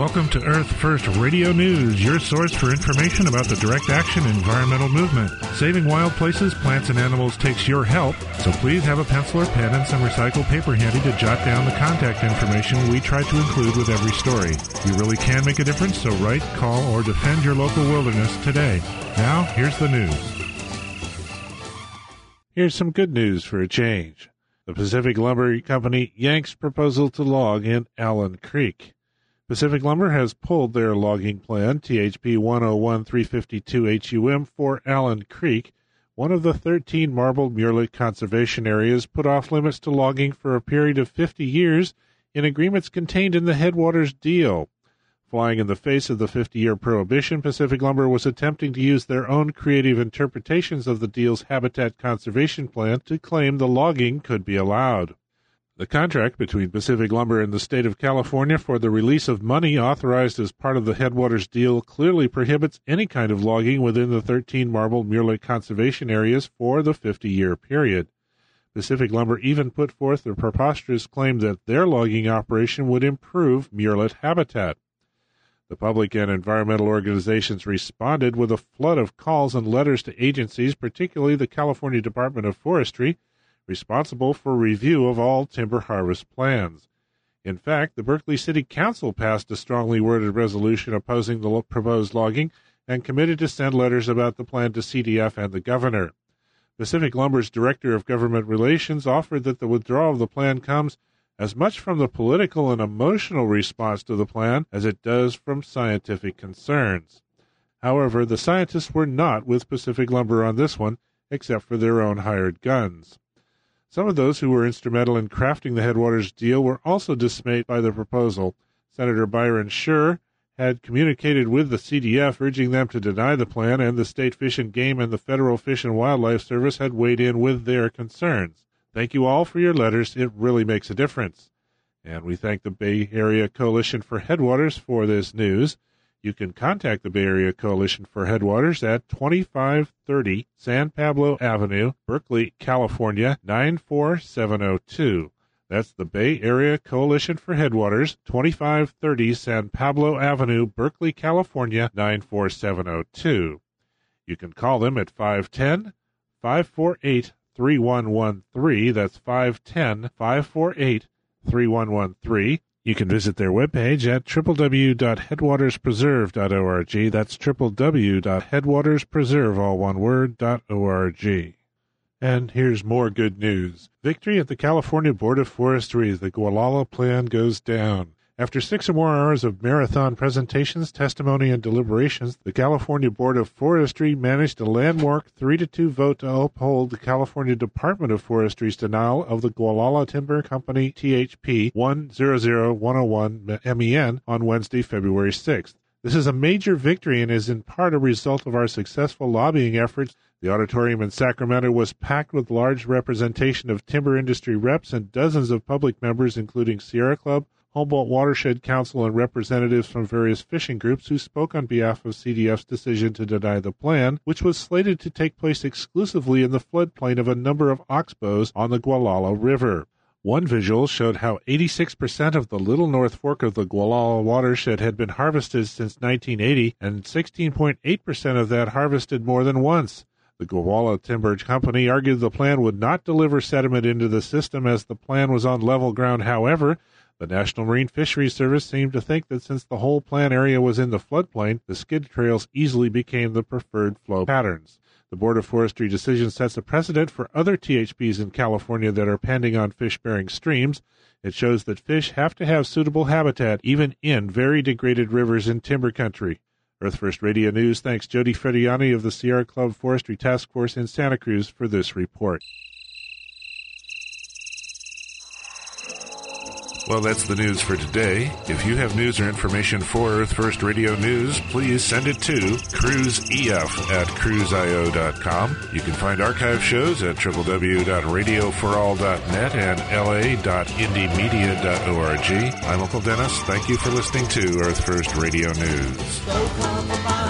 Welcome to Earth First Radio News, your source for information about the direct action environmental movement. Saving wild places, plants, and animals takes your help, so please have a pencil or pen and some recycled paper handy to jot down the contact information we try to include with every story. You really can make a difference, so write, call, or defend your local wilderness today. Now, here's the news. Here's some good news for a change. The Pacific Lumber Company yanks proposal to log in Allen Creek. Pacific Lumber has pulled their logging plan, THP 101-352 HUM, for Allen Creek, one of the 13 marbled murrelet conservation areas put off limits to logging for a period of 50 years in agreements contained in the Headwaters deal. Flying in the face of the 50-year prohibition, Pacific Lumber was attempting to use their own creative interpretations of the deal's habitat conservation plan to claim the logging could be allowed. The contract between Pacific Lumber and the state of California for the release of money authorized as part of the Headwaters deal clearly prohibits any kind of logging within the 13 marbled murrelet conservation areas for the 50-year period. Pacific Lumber even put forth the preposterous claim that their logging operation would improve murrelet habitat. The public and environmental organizations responded with a flood of calls and letters to agencies, particularly the California Department of Forestry, responsible for review of all timber harvest plans. In fact, the Berkeley City Council passed a strongly worded resolution opposing the proposed logging and committed to send letters about the plan to CDF and the governor. Pacific Lumber's Director of Government Relations offered that the withdrawal of the plan comes as much from the political and emotional response to the plan as it does from scientific concerns. However, the scientists were not with Pacific Lumber on this one, except for their own hired guns. Some of those who were instrumental in crafting the Headwaters deal were also dismayed by the proposal. Senator Byron Scher had communicated with the CDF urging them to deny the plan, and the State Fish and Game and the Federal Fish and Wildlife Service had weighed in with their concerns. Thank you all for your letters. It really makes a difference. And we thank the Bay Area Coalition for Headwaters for this news. You can contact the Bay Area Coalition for Headwaters at 2530 San Pablo Avenue, Berkeley, California, 94702. That's the Bay Area Coalition for Headwaters, 2530 San Pablo Avenue, Berkeley, California, 94702. You can call them at 510-548-3113. That's 510-548-3113. You can visit their webpage at www.headwaterspreserve.org. That's www.headwaterspreserve, all one word, .org. And here's more good news. Victory at the California Board of Forestry. The Gualala Plan goes down. After 6 or more hours of marathon presentations, testimony, and deliberations, the California Board of Forestry managed a landmark 3-2 vote to uphold the California Department of Forestry's denial of the Gualala Timber Company THP 100101 MEN on Wednesday, February 6th. This is a major victory and is in part a result of our successful lobbying efforts. The auditorium in Sacramento was packed with large representation of timber industry reps and dozens of public members, including Sierra Club, Humboldt Watershed Council, and representatives from various fishing groups who spoke on behalf of CDF's decision to deny the plan, which was slated to take place exclusively in the floodplain of a number of oxbows on the Gualala River. One visual showed how 86% of the Little North Fork of the Gualala watershed had been harvested since 1980, and 16.8% of that harvested more than once. The Gualala Timber Company argued the plan would not deliver sediment into the system as the plan was on level ground. However, the National Marine Fisheries Service seemed to think that since the whole plan area was in the floodplain, the skid trails easily became the preferred flow patterns. The Board of Forestry decision sets a precedent for other THPs in California that are pending on fish-bearing streams. It shows that fish have to have suitable habitat even in very degraded rivers in timber country. Earth First Radio News thanks Jody Frediani of the Sierra Club Forestry Task Force in Santa Cruz for this report. Well, that's the news for today. If you have news or information for Earth First Radio News, please send it to cruiseef@cruiseio.com. You can find archive shows at www.radioforall.net and la.indiemedia.org. I'm Uncle Dennis. Thank you for listening to Earth First Radio News.